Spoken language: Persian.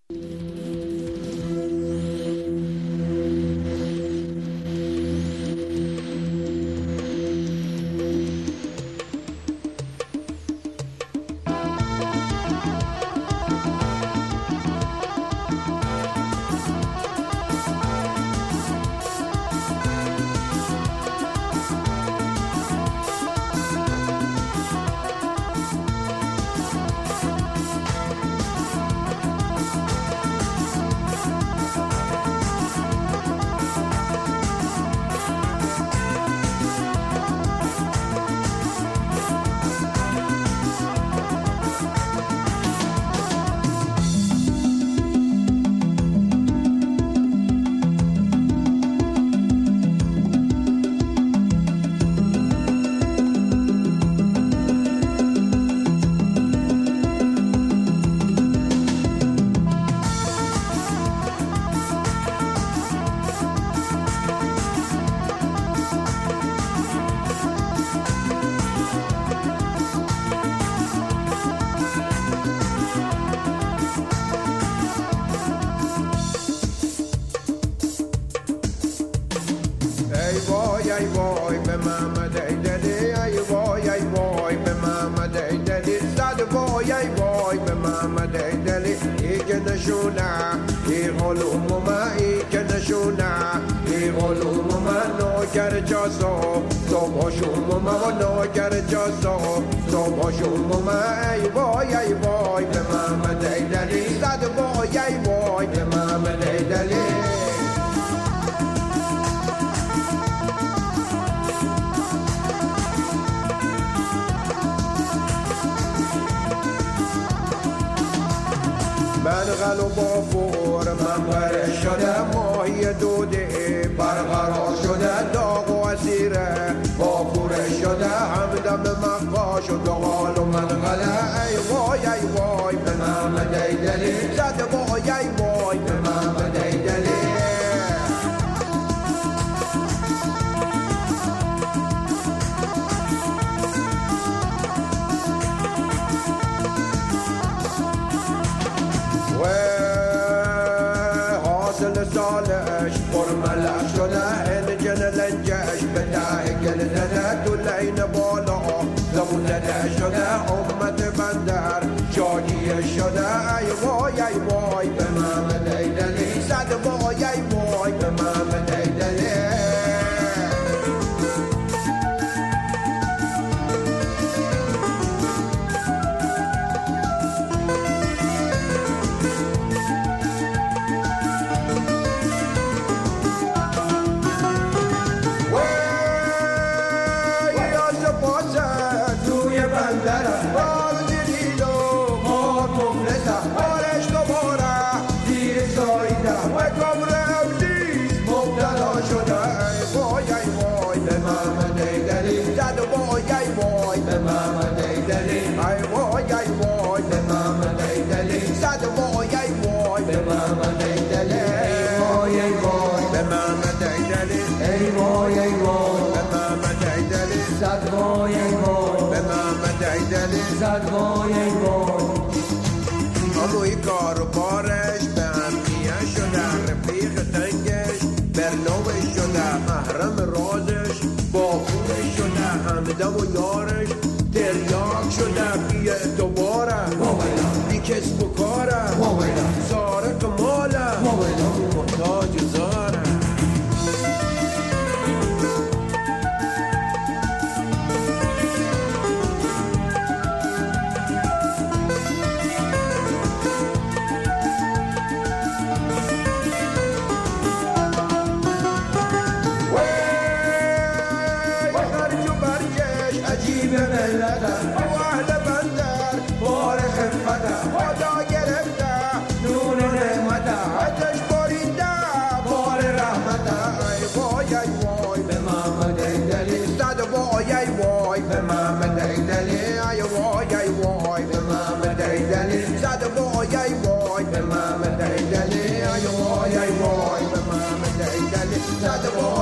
ای وای به محمد ایدلی، ای وای به محمد ایدلی، صد وای به محمد ایدلی. ای که نشونه ای علوم من، ای که نشونه ای علوم من، نوکر جاسو صبح شوم من، نوکر جاسو صبح شوم من. ای وای به محمد ایدلی، صد وای به محمد ایدلی. من غلو با فور منبر شده، ماهی دوده برقرار شده، داغ و اسیره با فوره شده، همدم مقا شد و غال و منغله. ای وای به محمد ایدلی، زد وای به محمد ایدلی. سالش برملش شده، انجن لنجش به ته گل زده، تو لین بالا زبون زده شده، امت بندر شادی شده. ای وای به محمد ایدلی، صد وای به محمد ایدلی. اموی کار و بارش به همیه شده، رفیق تنگش برنوش شده، محرم رازش با خونش شده، همدم و یارش تریاک شده. بی اعتباره بی کسب و کاره، زاره کماله محتاج زاره. Not the